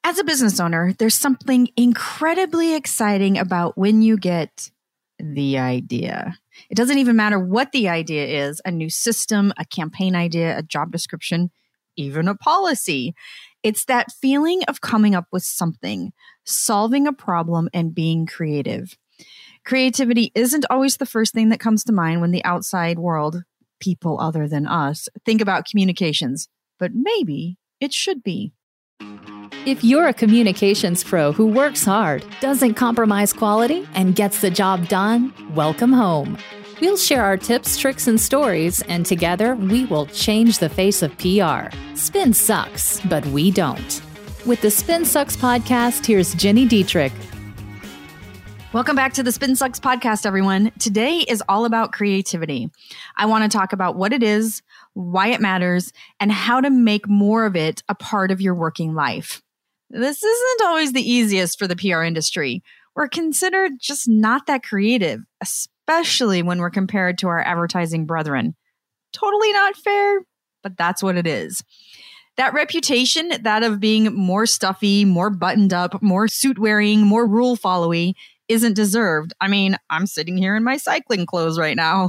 As a business owner, there's something incredibly exciting about when you get the idea. It doesn't even matter what the idea is, a new system, a campaign idea, a job description, even a policy. It's that feeling of coming up with something, solving a problem, and being creative. Creativity isn't always the first thing that comes to mind when the outside world, people other than us, think about communications, but maybe it should be. If you're a communications pro who works hard, doesn't compromise quality, and gets the job done, welcome home. We'll share our tips, tricks, and stories, and together we will change the face of PR. Spin sucks, but we don't. With the Spin Sucks podcast, here's Jenny Dietrich. Welcome back to the Spin Sucks podcast, everyone. Today is all about creativity. I want to talk about what it is, why it matters, and how to make more of it a part of your working life. This isn't always the easiest for the PR industry. We're considered just not that creative, especially when we're compared to our advertising brethren. Totally not fair, but that's what it is. That reputation, that of being more stuffy, more buttoned up, more suit wearing, more rule followy, isn't deserved. I mean, I'm sitting here in my cycling clothes right now.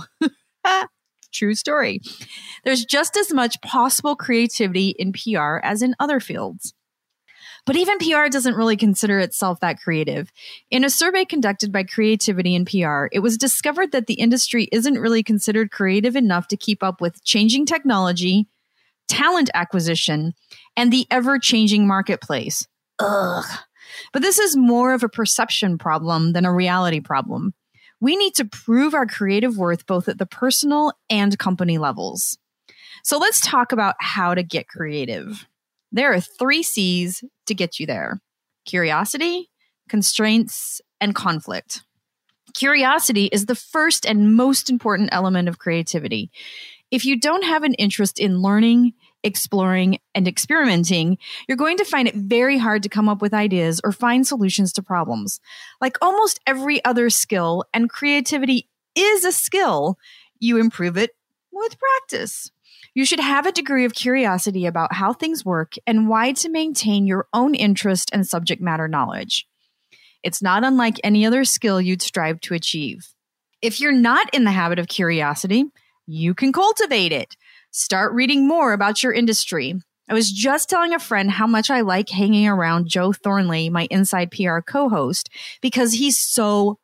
True story. There's just as much possible creativity in PR as in other fields. But even PR doesn't really consider itself that creative. In a survey conducted by Creativity in PR, it was discovered that the industry isn't really considered creative enough to keep up with changing technology, talent acquisition, and the ever-changing marketplace. Ugh. But this is more of a perception problem than a reality problem. We need to prove our creative worth both at the personal and company levels. So let's talk about how to get creative. There are 3 C's to get you there: curiosity, constraints, and conflict. Curiosity is the first and most important element of creativity. If you don't have an interest in learning, exploring, and experimenting, you're going to find it very hard to come up with ideas or find solutions to problems. Like almost every other skill, and creativity is a skill, you improve it with practice. You should have a degree of curiosity about how things work and why to maintain your own interest and subject matter knowledge. It's not unlike any other skill you'd strive to achieve. If you're not in the habit of curiosity, you can cultivate it. Start reading more about your industry. I was just telling a friend how much I like hanging around Joe Thornley, my Inside PR co-host, because he's so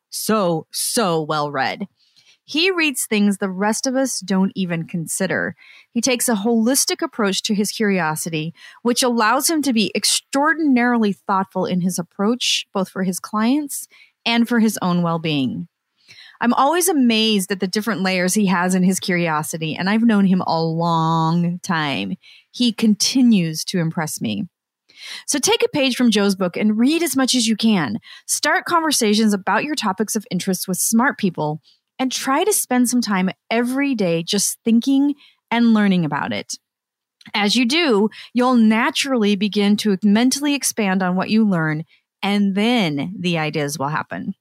well read. He reads things the rest of us don't even consider. He takes a holistic approach to his curiosity, which allows him to be extraordinarily thoughtful in his approach, both for his clients and for his own well-being. I'm always amazed at the different layers he has in his curiosity, and I've known him a long time. He continues to impress me. So take a page from Joe's book and read as much as you can. Start conversations about your topics of interest with smart people, and try to spend some time every day just thinking and learning about it. As you do, you'll naturally begin to mentally expand on what you learn, and then the ideas will happen.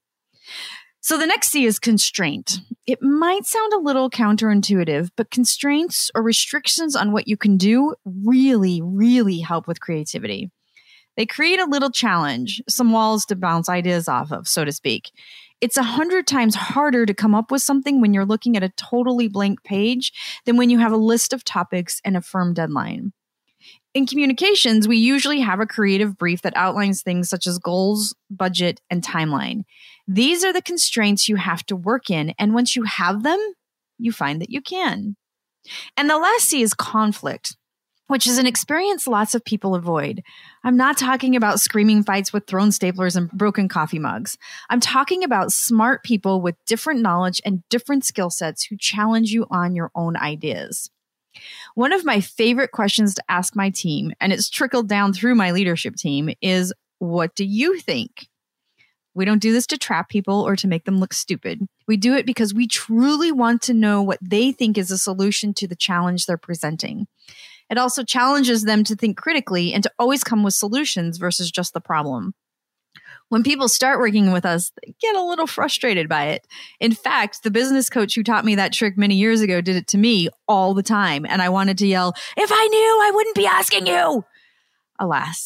So the next C is constraint. It might sound a little counterintuitive, but constraints or restrictions on what you can do really help with creativity. They create a little challenge, some walls to bounce ideas off of, so to speak. It's 100 times harder to come up with something when you're looking at a totally blank page than when you have a list of topics and a firm deadline. In communications, we usually have a creative brief that outlines things such as goals, budget, and timeline. These are the constraints you have to work in, and once you have them, you find that you can. And the last C is conflict, which is an experience lots of people avoid. I'm not talking about screaming fights with thrown staplers and broken coffee mugs. I'm talking about smart people with different knowledge and different skill sets who challenge you on your own ideas. One of my favorite questions to ask my team, and it's trickled down through my leadership team, is, what do you think? We don't do this to trap people or to make them look stupid. We do it because we truly want to know what they think is a solution to the challenge they're presenting. It also challenges them to think critically and to always come with solutions versus just the problem. When people start working with us, they get a little frustrated by it. In fact, the business coach who taught me that trick many years ago did it to me all the time, and I wanted to yell, "If I knew, I wouldn't be asking you!" Alas,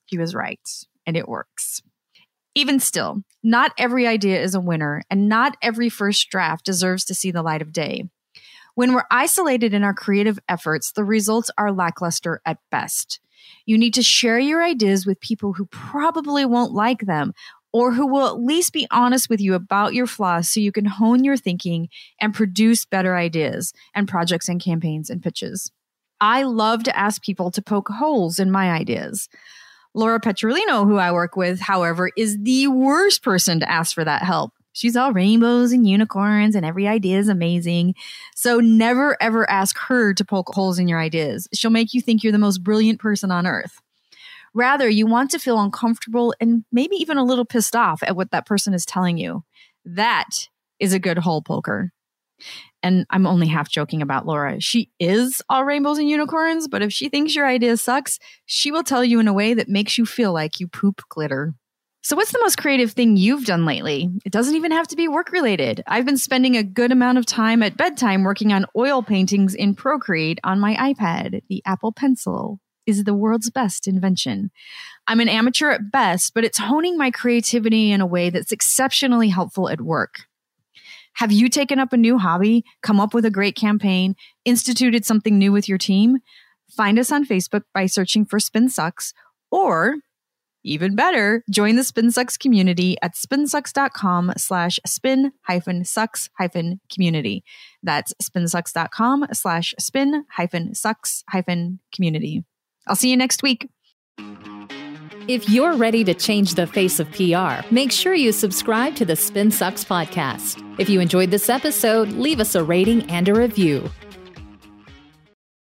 He was right, and it works. Even still, not every idea is a winner, and not every first draft deserves to see the light of day. When we're isolated in our creative efforts, the results are lackluster at best. You need to share your ideas with people who probably won't like them, or who will at least be honest with you about your flaws so you can hone your thinking and produce better ideas and projects and campaigns and pitches. I love to ask people to poke holes in my ideas. Laura Petrolino, who I work with, however, is the worst person to ask for that help. She's all rainbows and unicorns and every idea is amazing. So never, ever ask her to poke holes in your ideas. She'll make you think you're the most brilliant person on earth. Rather, you want to feel uncomfortable and maybe even a little pissed off at what that person is telling you. That is a good hole poker. And I'm only half joking about Laura. She is all rainbows and unicorns, but if she thinks your idea sucks, she will tell you in a way that makes you feel like you poop glitter. So what's the most creative thing you've done lately? It doesn't even have to be work related. I've been spending a good amount of time at bedtime working on oil paintings in Procreate on my iPad. The Apple Pencil is the world's best invention. I'm an amateur at best, but it's honing my creativity in a way that's exceptionally helpful at work. Have you taken up a new hobby, come up with a great campaign, instituted something new with your team? Find us on Facebook by searching for Spin Sucks, or even better, join the Spin Sucks community at spinsucks.com/spin-sucks-community. That's spinsucks.com/spin-sucks-community. I'll see you next week. If you're ready to change the face of PR, make sure you subscribe to the Spin Sucks podcast. If you enjoyed this episode, leave us a rating and a review.